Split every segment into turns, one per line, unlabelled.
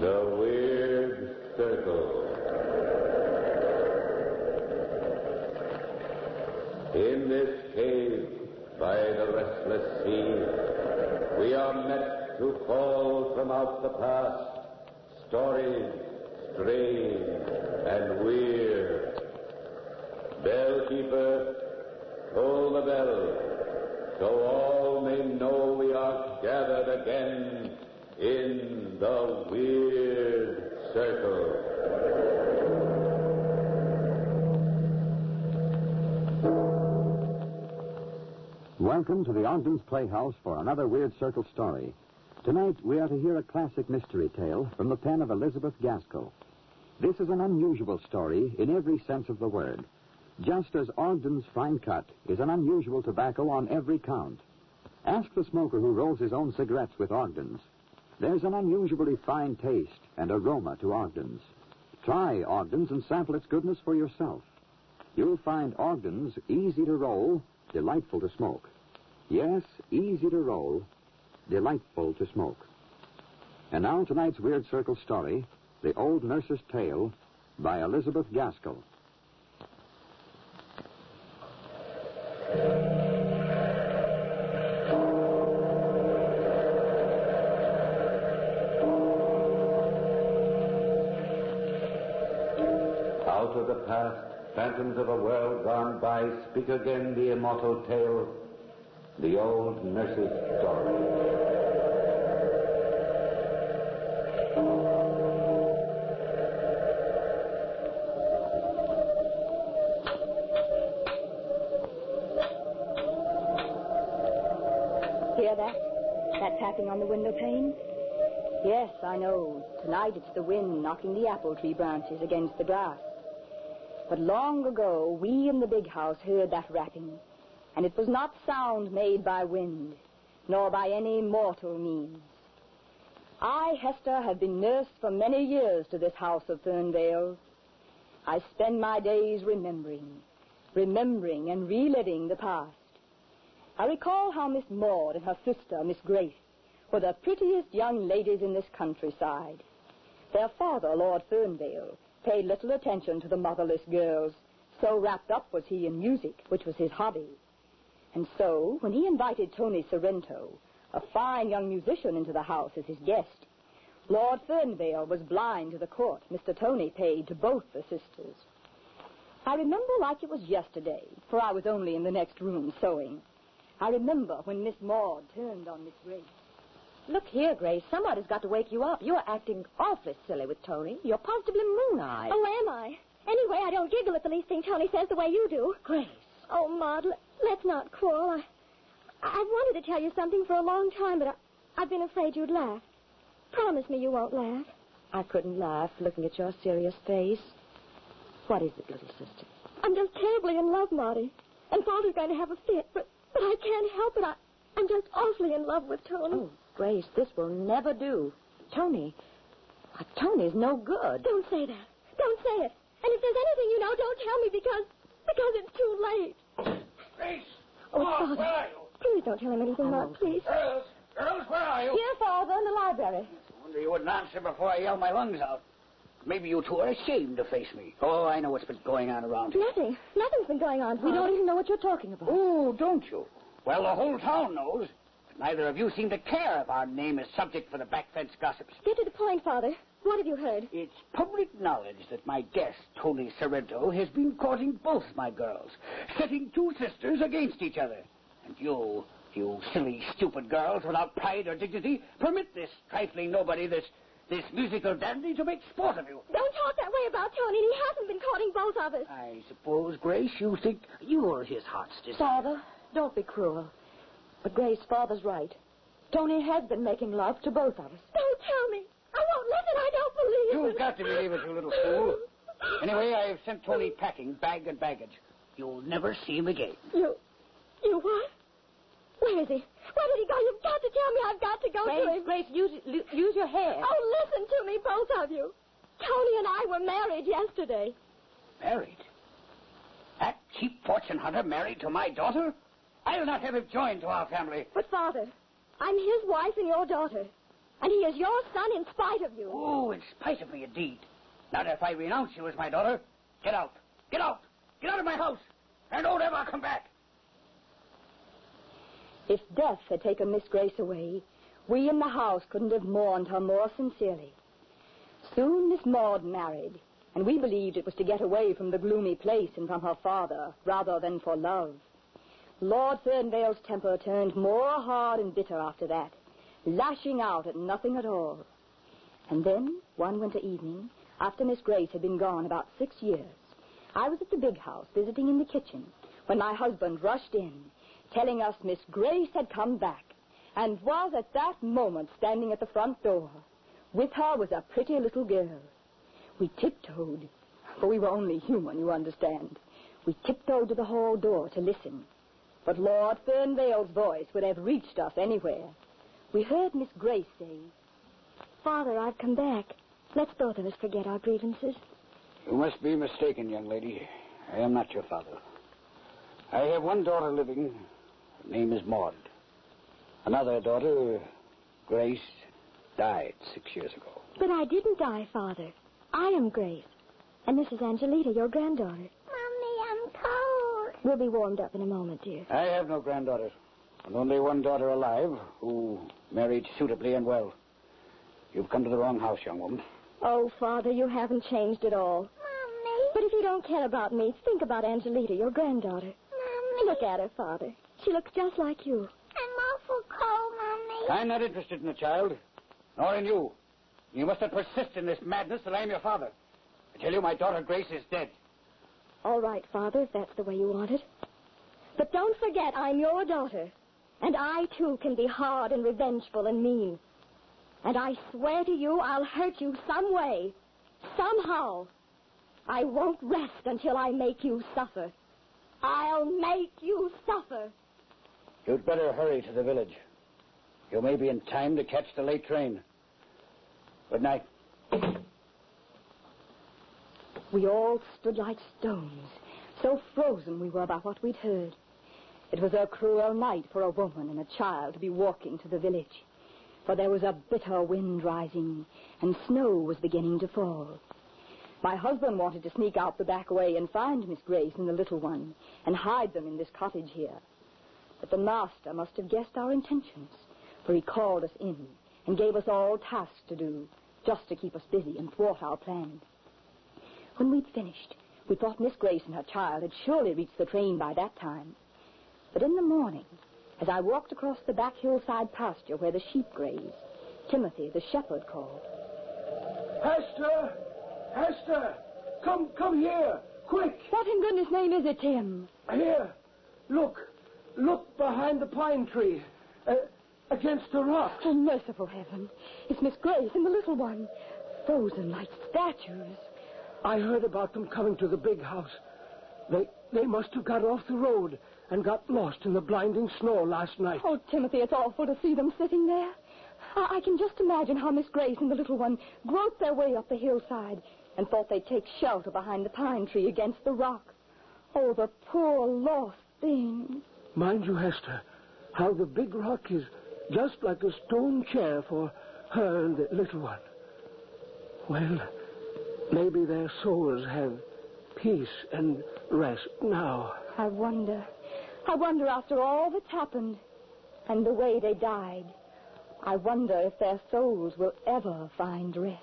The Weird Circle. In this cave by the restless sea, we are met to call from out the past stories strange and weird. Bellkeeper, toll the bell, so all may know we are gathered again in the Weird Circle.
Welcome to the Ogden's Playhouse for another Weird Circle story. Tonight we are to hear a classic mystery tale from the pen of Elizabeth Gaskell. This is an unusual story in every sense of the word, just as Ogden's Fine Cut is an unusual tobacco on every count. Ask the smoker who rolls his own cigarettes with Ogden's. There's an unusually fine taste and aroma to Ogden's. Try Ogden's and sample its goodness for yourself. You'll find Ogden's easy to roll, delightful to smoke. Yes, easy to roll, delightful to smoke. And now tonight's Weird Circle story, The Old Nurse's Tale, by Elizabeth Gaskell.
Out of the past, phantoms of a world gone by, speak again the immortal tale, the old nurse's story.
Hear that? That tapping on the window pane? Yes, I know. Tonight it's the wind knocking the apple tree branches against the glass. But long ago, we in the big house heard that rapping, and it was not sound made by wind, nor by any mortal means. I, Hester, have been nurse for many years to this house of Fernvale. I spend my days remembering and reliving the past. I recall how Miss Maud and her sister, Miss Grace, were the prettiest young ladies in this countryside. Their father, Lord Fernvale, paid little attention to the motherless girls, so wrapped up was he in music, which was his hobby. And so, when he invited Tony Sorrento, a fine young musician, into the house as his guest, Lord Fernvale was blind to the court Mr. Tony paid to both the sisters. I remember like it was yesterday, for I was only in the next room sewing. I remember when Miss Maud turned on Miss Grace.
Look here, Grace. Somebody's got to wake you up. You're acting awfully silly with Tony. You're positively moon-eyed.
Oh, am I? Anyway, I don't giggle at the least thing Tony says the way you do.
Grace.
Oh, Maud, let's not quarrel. I've wanted to tell you something for a long time, but I've been afraid you'd laugh. Promise me you won't laugh.
I couldn't laugh looking at your serious face. What is it, little sister?
I'm just terribly in love, Maudie. And Father's going to have a fit, but I can't help it. I'm just awfully in love with Tony.
Oh, Grace, this will never do. Tony's no good.
Don't say that. Don't say it. And if there's anything you know, don't tell me because it's too late.
Grace!
Oh,
Father,
Father.
where are you?
Please don't tell him anything, Maud, please.
Girls, where are you?
Here, Father, in the library.
I wonder you wouldn't answer before I yell my lungs out. Maybe you two are ashamed to face me. Oh, I know what's been going on around here.
Nothing's been going on.
We don't even know what you're talking about.
Oh, don't you? Well, the whole town knows. But neither of you seem to care if our name is subject for the back fence gossips.
Get to the point, Father. What have you heard?
It's public knowledge that my guest, Tony Sorrento, has been courting both my girls, setting two sisters against each other. And you silly, stupid girls without pride or dignity, permit this trifling nobody, this musical dandy to make sport of you.
Don't talk that way about Tony. He hasn't been courting both of us.
I suppose, Grace, you think you're his heart's desire.
Father, don't be cruel. But Grace, Father's right. Tony has been making love to both of us.
Don't tell me. I won't listen. I don't believe it.
You've got to believe it, you little fool. Anyway, I've sent Tony packing, bag and baggage. You'll never see him again.
You what? Where is he? Where did he go? You've got to tell me. I've got to go to him.
Grace, use your hair.
Oh, listen to me, both of you. Tony and I were married yesterday.
Married? That cheap fortune hunter married to my daughter? I'll not have him joined to our family.
But, Father, I'm his wife and your daughter. And he is your son in spite of you.
Oh, in spite of me, indeed. Not if I renounce you as my daughter. Get out. Get out. Get out of my house. And don't ever come back.
If death had taken Miss Grace away, we in the house couldn't have mourned her more sincerely. Soon Miss Maud married, and we believed it was to get away from the gloomy place and from her father, rather than for love. Lord Fernvale's temper turned more hard and bitter after that, lashing out at nothing at all. And then, one winter evening, after Miss Grace had been gone about 6 years, I was at the big house visiting in the kitchen when my husband rushed in, telling us Miss Grace had come back, and was at that moment standing at the front door. With her was a pretty little girl. We tiptoed, for we were only human, you understand. We tiptoed to the hall door to listen. But Lord Fernvale's voice would have reached us anywhere. We heard Miss Grace say,
Father, I've come back. Let's both of us forget our grievances.
You must be mistaken, young lady. I am not your father. I have one daughter living. Her name is Maud. Another daughter, Grace, died 6 years ago.
But I didn't die, Father. I am Grace. And this is Angelita, your granddaughter.
Mommy, I'm cold.
We'll be warmed up in a moment, dear.
I have no granddaughter, and only one daughter alive who married suitably and well. You've come to the wrong house, young woman.
Oh, Father, you haven't changed at all.
Mommy.
But if you don't care about me, think about Angelita, your granddaughter.
Mommy.
Look at her, Father. She looks just like you.
I'm awful cold, Mommy.
I'm not interested in the child, nor in you. You must not persist in this madness till I'm your father. I tell you, my daughter Grace is dead.
All right, Father, if that's the way you want it. But don't forget, I'm your daughter. And I, too, can be hard and revengeful and mean. And I swear to you, I'll hurt you some way. Somehow. I won't rest until I make you suffer. I'll make you suffer.
You'd better hurry to the village. You may be in time to catch the late train. Good night.
We all stood like stones, so frozen we were by what we'd heard. It was a cruel night for a woman and a child to be walking to the village, for there was a bitter wind rising, and snow was beginning to fall. My husband wanted to sneak out the back way and find Miss Grace and the little one, and hide them in this cottage here. But the master must have guessed our intentions, for he called us in and gave us all tasks to do, just to keep us busy and thwart our plans. When we'd finished, we thought Miss Grace and her child had surely reached the train by that time. But in the morning, as I walked across the back hillside pasture where the sheep graze, Timothy, the shepherd, called.
Hester! Hester! Come here! Quick!
What in goodness name is it, Tim?
Here! Look behind the pine tree. Against the rocks.
Oh, merciful heaven. It's Miss Grace and the little one, frozen like statues.
I heard about them coming to the big house. They must have got off the road and got lost in the blinding snow last night.
Oh, Timothy, it's awful to see them sitting there. I can just imagine how Miss Grace and the little one groped their way up the hillside and thought they'd take shelter behind the pine tree against the rock. Oh, the poor lost things.
Mind you, Hester, how the big rock is just like a stone chair for her and the little one. Well, maybe their souls have peace and rest now.
I wonder after all that's happened and the way they died, I wonder if their souls will ever find rest.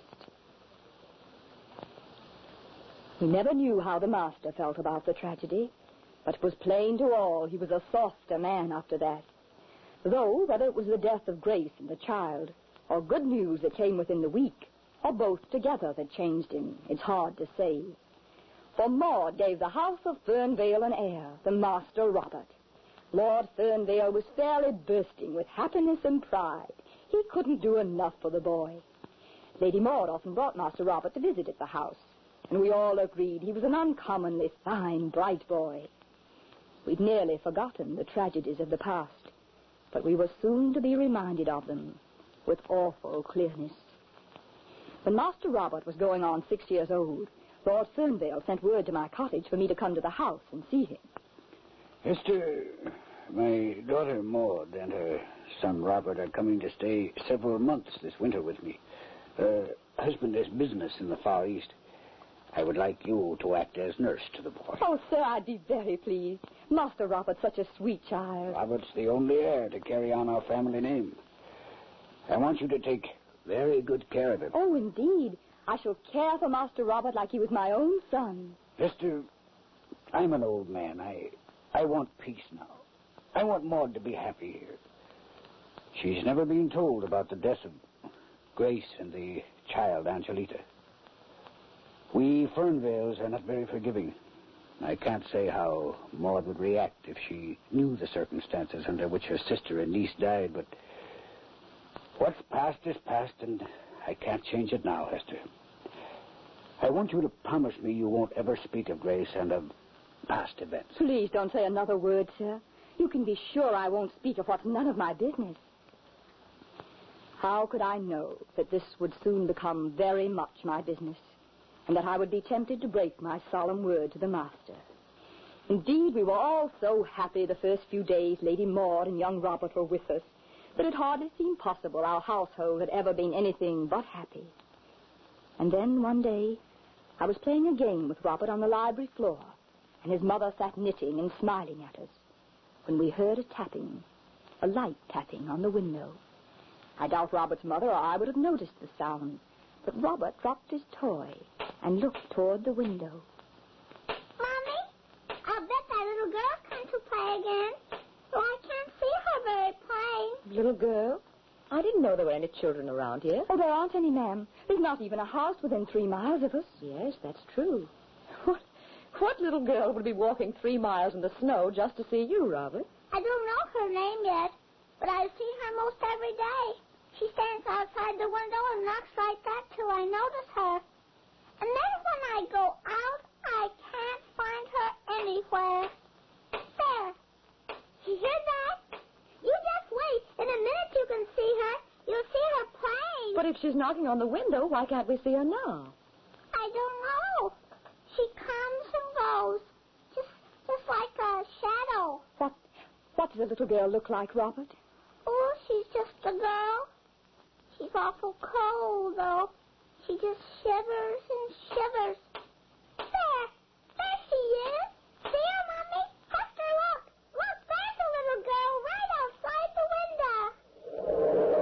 We never knew how the master felt about the tragedy, but it was plain to all he was a softer man after that. Though, whether it was the death of Grace and the child, or good news that came within the week, or both together that changed him, it's hard to say. For Maud gave the house of Fernvale an heir, the Master Robert. Lord Fernvale was fairly bursting with happiness and pride. He couldn't do enough for the boy. Lady Maud often brought Master Robert to visit at the house, and we all agreed he was an uncommonly fine, bright boy. We'd nearly forgotten the tragedies of the past, but we were soon to be reminded of them with awful clearness. When Master Robert was going on 6 years old, Lord Fernvale sent word to my cottage for me to come to the house and see him.
Hester, My daughter Maud and her son Robert are coming to stay several months this winter with me. Her husband has business in the Far East. I would like you to act as nurse to the boy.
Oh, sir, I'd be very pleased. Master Robert's such a sweet child.
Robert's the only heir to carry on our family name. I want you to take very good care of him.
Oh, indeed. I shall care for Master Robert like he was my own son.
Esther, I'm an old man. I want peace now. I want Maud to be happy here. She's never been told about the deaths of Grace and the child, Angelita. We Fernvales are not very forgiving. I can't say how Maud would react if she knew the circumstances under which her sister and niece died, but what's past is past, and I can't change it now, Hester. I want you to promise me you won't ever speak of Grace and of past events.
Please don't say another word, sir. You can be sure I won't speak of what's none of my business. How could I know that this would soon become very much my business, and that I would be tempted to break my solemn word to the master? Indeed, we were all so happy the first few days Lady Maud and young Robert were with us, that it hardly seemed possible our household had ever been anything but happy. And then one day, I was playing a game with Robert on the library floor, and his mother sat knitting and smiling at us, when we heard a light tapping on the window. I doubt Robert's mother or I would have noticed the sound, but Robert dropped his toy and looked toward the window.
Mommy, I'll bet that little girl come to play again. Oh, I can't see her very plain.
Little girl? I didn't know there were any children around here.
Oh, there aren't any, ma'am. There's not even a house within 3 miles of us.
Yes, that's true. What little girl would be walking 3 miles in the snow just to see you, Robert?
I don't know her name yet, but I see her most every day. She stands outside the window and knocks like that till I notice her. And then when I go out, I can't find her anywhere. There. You hear that? You just wait. In a minute you can see her. You'll see her playing.
But if she's knocking on the window, why can't we see her now?
I don't know. She comes and goes. Just like a shadow.
What does the little girl look like, Robert?
Oh, she's just a girl. She's awful cold, though. She just shivers and shivers. There she is. See her, Mommy? Hester, look. Look, there's a little girl right outside the window.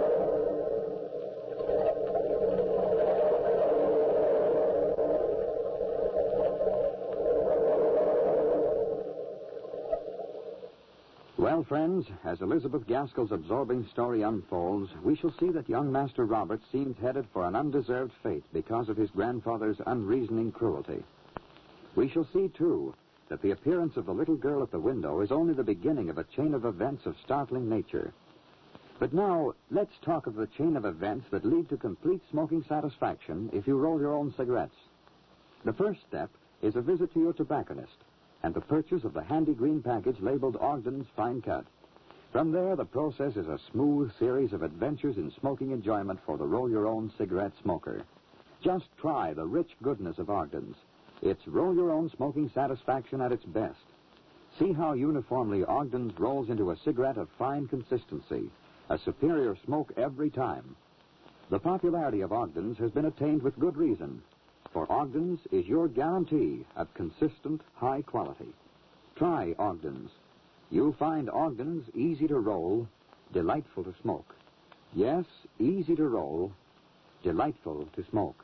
Well, friends, as Elizabeth Gaskell's absorbing story unfolds, we shall see that young Master Robert seems headed for an undeserved fate because of his grandfather's unreasoning cruelty. We shall see, too, that the appearance of the little girl at the window is only the beginning of a chain of events of startling nature. But now, let's talk of the chain of events that lead to complete smoking satisfaction if you roll your own cigarettes. The first step is a visit to your tobacconist and the purchase of the handy green package labeled Ogden's Fine Cut. From there, the process is a smooth series of adventures in smoking enjoyment for the roll-your-own cigarette smoker. Just try the rich goodness of Ogden's. It's roll-your-own smoking satisfaction at its best. See how uniformly Ogden's rolls into a cigarette of fine consistency, a superior smoke every time. The popularity of Ogden's has been attained with good reason, for Ogden's is your guarantee of consistent, high quality. Try Ogden's. You'll find Ogden's easy to roll, delightful to smoke. Yes, easy to roll, delightful to smoke.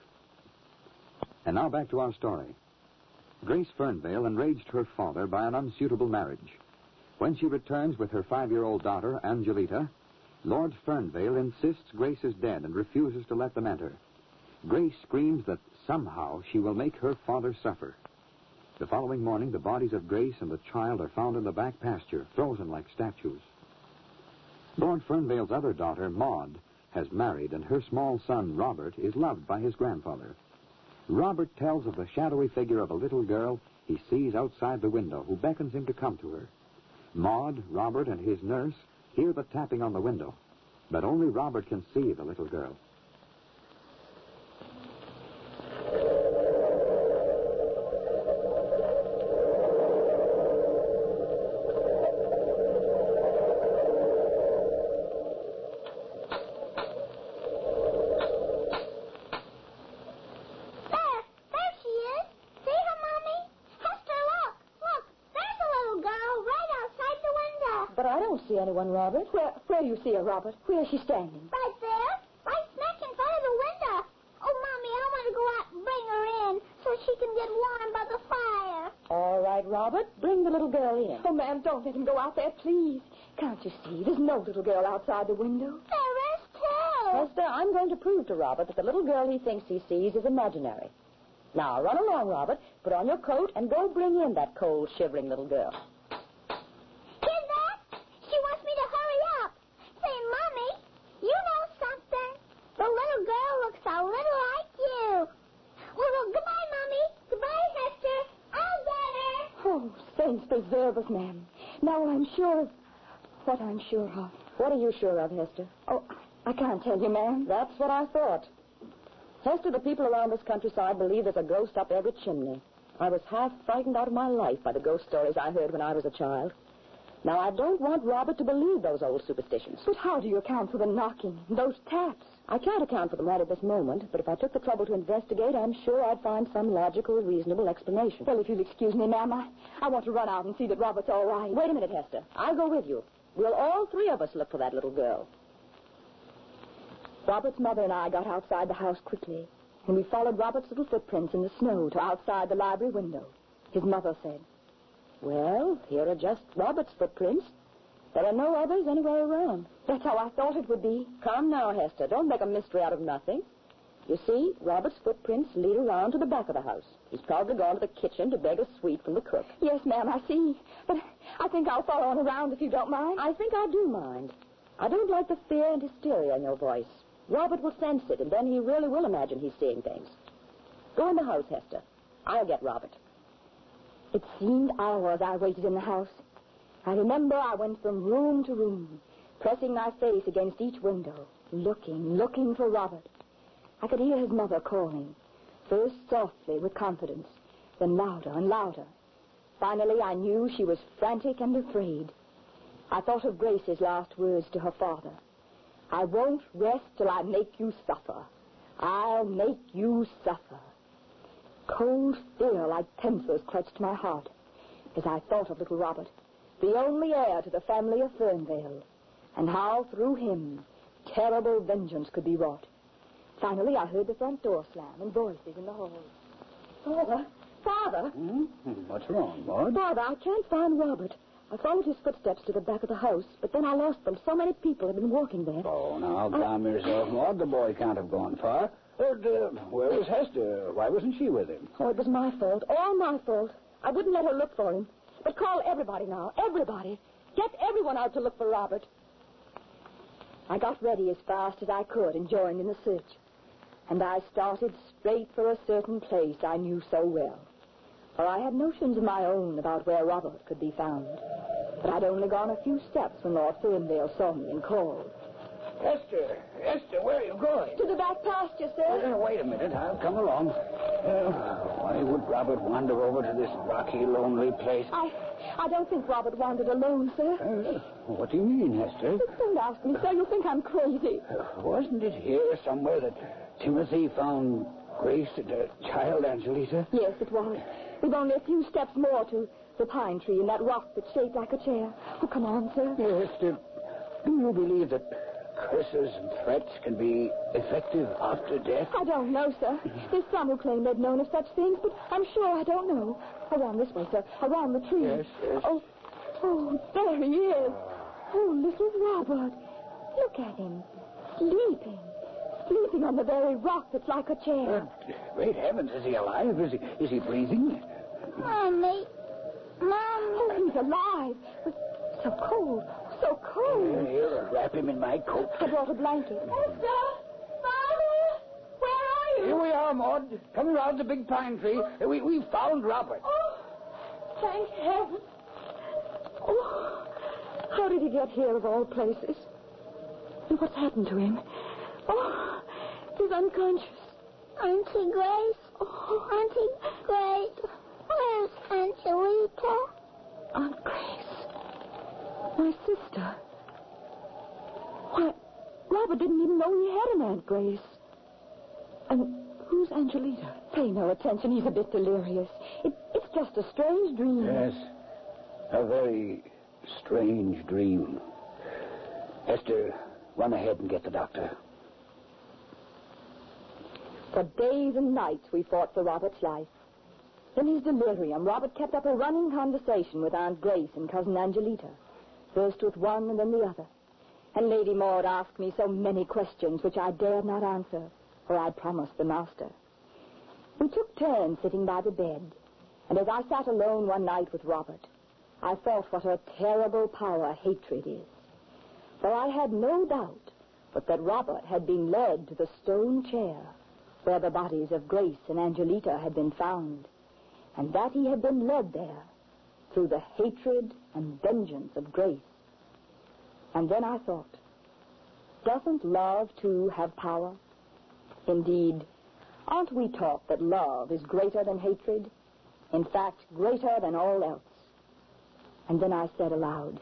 And now back to our story. Grace Fernvale enraged her father by an unsuitable marriage. When she returns with her 5-year-old daughter, Angelita, Lord Fernvale insists Grace is dead and refuses to let them enter. Grace screams that somehow she will make her father suffer. The following morning, the bodies of Grace and the child are found in the back pasture, frozen like statues. Lord Fernvale's other daughter, Maud, has married, and her small son, Robert, is loved by his grandfather. Robert tells of the shadowy figure of a little girl he sees outside the window, who beckons him to come to her. Maud, Robert, and his nurse hear the tapping on the window, but only Robert can see the little girl.
see anyone, Robert.
Where you see her, Robert? Where is she standing?
Right there. Right smack in front of the window. Oh, Mommy, I want to go out and bring her in so she can get warm by the fire.
All right, Robert. Bring the little girl in.
Oh, ma'am, don't let him go out there, please. Can't you see? There's no little girl outside the window.
There is, too.
Hester, I'm going to prove to Robert that the little girl he thinks he sees is imaginary. Now, run along, Robert. Put on your coat and go bring in that cold, shivering little girl.
Hear that? She wants me to hurry up. Say, Mommy, you know something? The little girl looks a little like you. Well, goodbye, Mommy. Goodbye, Hester. I'll get her.
Oh, saints preserve us, ma'am. Now I'm sure of what I'm sure of.
What are you sure of, Hester?
Oh, I can't tell you, ma'am.
That's what I thought. Hester, the people around this countryside believe there's a ghost up every chimney. I was half frightened out of my life by the ghost stories I heard when I was a child. Now, I don't want Robert to believe those old superstitions.
But how do you account for the knocking, those taps?
I can't account for them right at this moment, but if I took the trouble to investigate, I'm sure I'd find some logical, reasonable explanation.
Well, if you'll excuse me, ma'am, I want to run out and see that Robert's all right.
Wait a minute, Hester. I'll go with you. We'll all three of us look for that little girl.
Robert's mother and I got outside the house quickly, and we followed Robert's little footprints in the snow to outside the library window. His mother said,
"Well, here are just Robert's footprints. There are no others anywhere around."
"That's how I thought it would be."
Come now, Hester. Don't make a mystery out of nothing. You see, Robert's footprints lead around to the back of the house. He's probably gone to the kitchen to beg a sweet from the cook.
Yes, ma'am, I see. But I think I'll follow on around if you don't mind.
I think I do mind. I don't like the fear and hysteria in your voice. Robert will sense it, and then he really will imagine he's seeing things. Go in the house, Hester. I'll get Robert.
It seemed hours I waited in the house. I remember I went from room to room, pressing my face against each window, looking for Robert. I could hear his mother calling, first softly with confidence, then louder and louder. Finally, I knew she was frantic and afraid. I thought of Grace's last words to her father. "I won't rest till I make you suffer. I'll make you suffer." Cold fear like pincers clutched my heart as I thought of little Robert, the only heir to the family of Fernvale, and how through him terrible vengeance could be wrought. Finally, I heard the front door slam and voices in the hall. Father!
What's wrong, Maud?
Father, I can't find Robert. I followed his footsteps to the back of the house, but then I lost them. So many people have been walking there.
Oh, now, calm yourself, Maud. The boy can't have gone far. But, where was Hester? Why wasn't she with him?
Oh, it was my fault. All my fault. I wouldn't let her look for him. But call everybody now. Everybody. Get everyone out to look for Robert.
I got ready as fast as I could and joined in the search. And I started straight for a certain place I knew so well. For I had notions of my own about where Robert could be found. But I'd only gone a few steps when Lord Fernvale saw me and called.
Hester, where are you going?
To the back pasture, sir.
Wait a minute, I'll come along. Why would Robert wander over to this rocky, lonely place?
I don't think Robert wandered alone, sir.
What do you mean, Hester?
Don't ask me, sir. You'll think I'm crazy.
Wasn't it here somewhere that Timothy found Grace and her child, Angelita?
Yes, it was. We've only a few steps more to the pine tree and that rock that's shaped like a chair. Oh, come on, sir.
Yes, Hester. Do you believe that curses and threats can be effective after death?
I don't know, sir. There's some who claim they've known of such things, but I'm sure I don't know. Around this way, sir. Around the tree.
Yes.
Oh, there he is. Oh, little Robert. Look at him. Sleeping on the very rock that's like a chair.
Great heavens, is he alive? Is he breathing?
Mommy.
Oh, he's alive. But so cold. So cold.
Here, wrap him in my coat.
I brought a blanket.
Hester! Father! Where are you?
Here we are, Maud. Come around the big pine tree. We found Robert.
Oh, thank heaven. Oh, how did he get here of all places? And what's happened to him? Oh, he's unconscious.
Auntie Grace? Oh, Auntie Grace. Where's Angelita?
Aunt Grace. My sister. Why, Robert didn't even know he had an Aunt Grace. And who's Angelita? Pay no attention. He's a bit delirious. It's just a strange dream.
Yes. A very strange dream. Esther, run ahead and get the doctor.
For days and nights we fought for Robert's life. In his delirium, Robert kept up a running conversation with Aunt Grace and Cousin Angelita, first with one and then the other. And Lady Maud asked me so many questions which I dared not answer, for I'd promised the master. We took turns sitting by the bed, and as I sat alone one night with Robert, I thought what a terrible power hatred is. For I had no doubt but that Robert had been led to the stone chair where the bodies of Grace and Angelita had been found, and that he had been led there through the hatred and vengeance of Grace. And then I thought, doesn't love, too, have power? Indeed, aren't we taught that love is greater than hatred? In fact, greater than all else. And then I said aloud,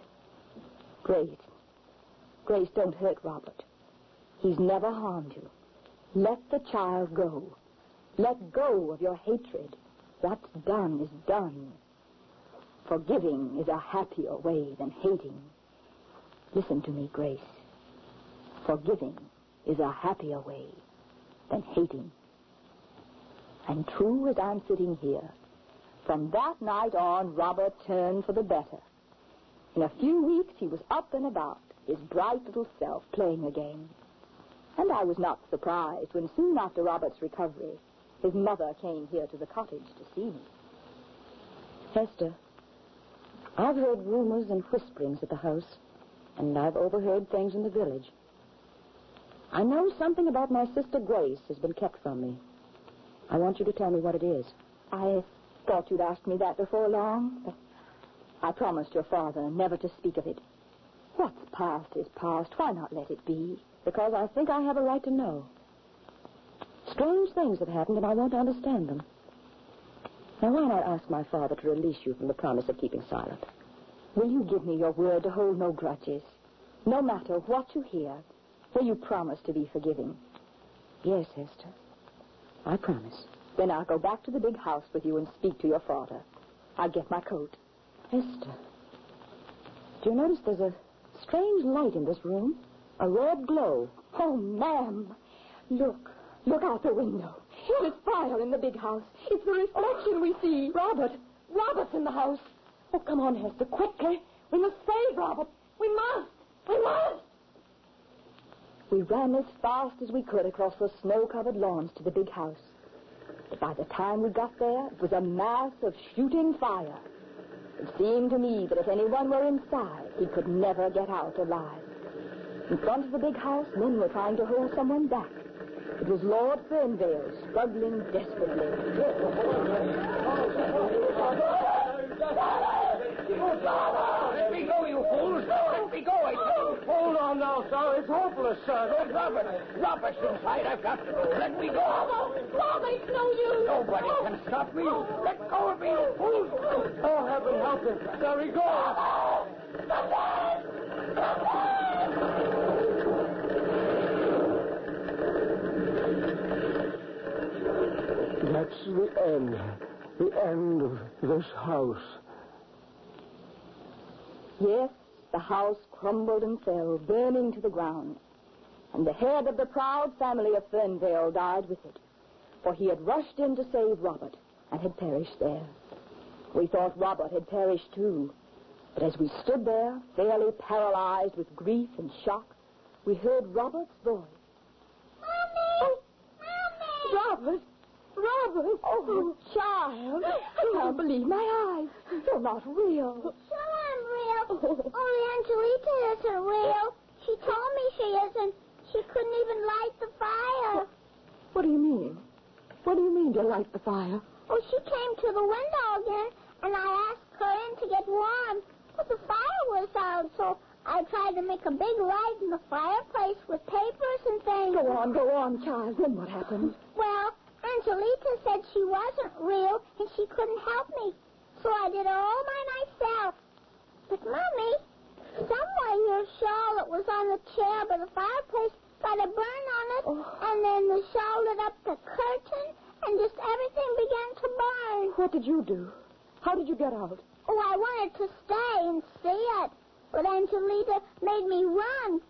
Grace, don't hurt Robert. He's never harmed you. Let the child go. Let go of your hatred. What's done is done. Forgiving is a happier way than hating. Listen to me, Grace. Forgiving is a happier way than hating. And true as I'm sitting here, from that night on, Robert turned for the better. In a few weeks, he was up and about, his bright little self playing again. And I was not surprised when soon after Robert's recovery, his mother came here to the cottage to see me.
Hester, I've heard rumors and whisperings at the house, and I've overheard things in the village. I know something about my sister Grace has been kept from me. I want you to tell me what it is.
I thought you'd asked me that before long, but I promised your father never to speak of it. What's past is past. Why not let it be?
Because I think I have a right to know. Strange things have happened, and I want to understand them. Now, why not ask my father to release you from the promise of keeping silent?
Will you give me your word to hold no grudges? No matter what you hear, will you promise to be forgiving?
Yes, Hester. I promise.
Then I'll go back to the big house with you and speak to your father. I'll get my coat.
Hester, do you notice there's a strange light in this room? A red glow.
Oh, ma'am. Look out the window. There's fire in the big house. It's the reflection we see. Robert's in the house.
Oh, come on, Hester, quickly.
We must save Robert. We must. We ran as fast as we could across the snow-covered lawns to the big house. But by the time we got there, it was a mass of shooting fire. It seemed to me that if anyone were inside, he could never get out alive. In front of the big house, men were trying to hold someone back. It was Lord Fernvale, struggling desperately.
Let me go, you fools! Let me go, I tell you!
Hold on now, sir. It's hopeless, sir.
There's Robert's inside. I've got to go. Let me go!
Robert, it's no use!
Nobody can stop me. Let go of me, you fools!
Oh, heaven help him. There he goes. That's the end of this house.
Yes, the house crumbled and fell, burning to the ground. And the head of the proud family of Fernvale died with it, for he had rushed in to save Robert and had perished there. We thought Robert had perished too, but as we stood there, fairly paralyzed with grief and shock, we heard Robert's voice.
Mommy!
Robert! Oh, child. I can't believe my eyes. You're not real.
Sure I'm real. Only Angelita isn't real. She told me she isn't. She couldn't even light the fire.
What do you mean? What do you mean to light the fire?
Oh, she came to the window again, and I asked her in to get warm. But the fire was out, so I tried to make a big light in the fireplace with papers and things.
Go on, child. Then what happened?
Well, Angelita said she wasn't real and she couldn't help me. So I did it all by myself. But, Mommy, somewhere your shawl that was on the chair by the fireplace got a burn on it, and then the shawl lit up the curtain, and just everything began to burn.
What did you do? How did you get out?
Oh, I wanted to stay and see it, but Angelita made me run,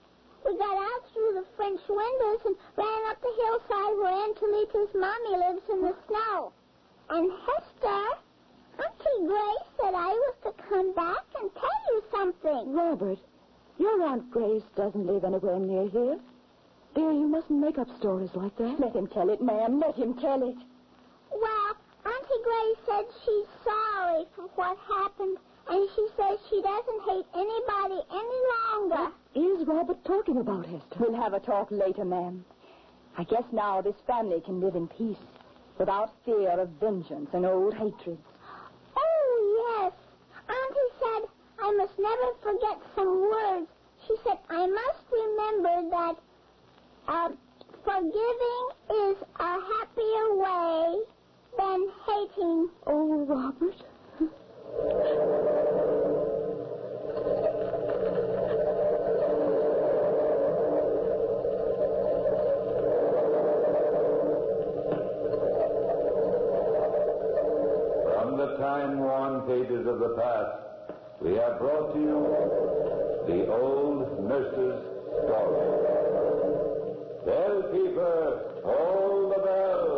We got out through the French windows and ran up the hillside where Aunt Talita's mommy lives in the snow. And Hester, Auntie Grace said I was to come back and tell you something.
Robert, your Aunt Grace doesn't live anywhere near here. Dear, you mustn't make up stories like that.
Let him tell it, ma'am. Let him tell it.
Well, Auntie Grace said she's sorry for what happened, and she says she doesn't hate anybody any longer.
Is Robert talking about, Hester?
We'll have a talk later, ma'am. I guess now this family can live in peace without fear of vengeance and old hatred.
Oh, yes. Auntie said I must never forget some words. She said I must remember that forgiving is a happier way than hating.
Oh, Robert.
From the time-worn pages of the past, we have brought to you the old nurse's story. Bell keeper, hold the bell.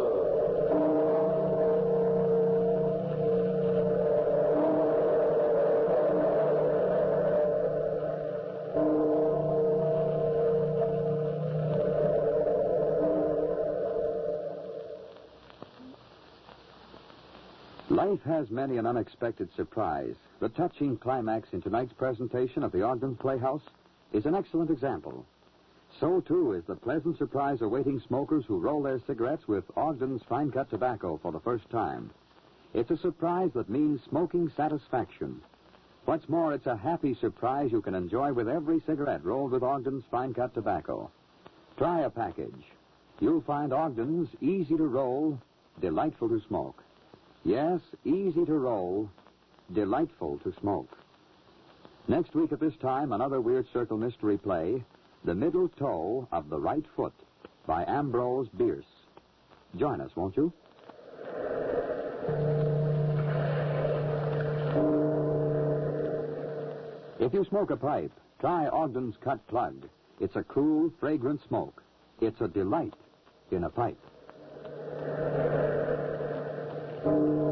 Life has many an unexpected surprise. The touching climax in tonight's presentation of the Ogden's Playhouse is an excellent example. So, too, is the pleasant surprise awaiting smokers who roll their cigarettes with Ogden's fine-cut tobacco for the first time. It's a surprise that means smoking satisfaction. What's more, it's a happy surprise you can enjoy with every cigarette rolled with Ogden's fine-cut tobacco. Try a package. You'll find Ogden's easy to roll, delightful to smoke. Yes, easy to roll, delightful to smoke. Next week at this time, another Weird Circle mystery play, The Middle Toe of the Right Foot, by Ambrose Bierce. Join us, won't you? If you smoke a pipe, try Ogden's Cut Plug. It's a cool, fragrant smoke. It's a delight in a pipe.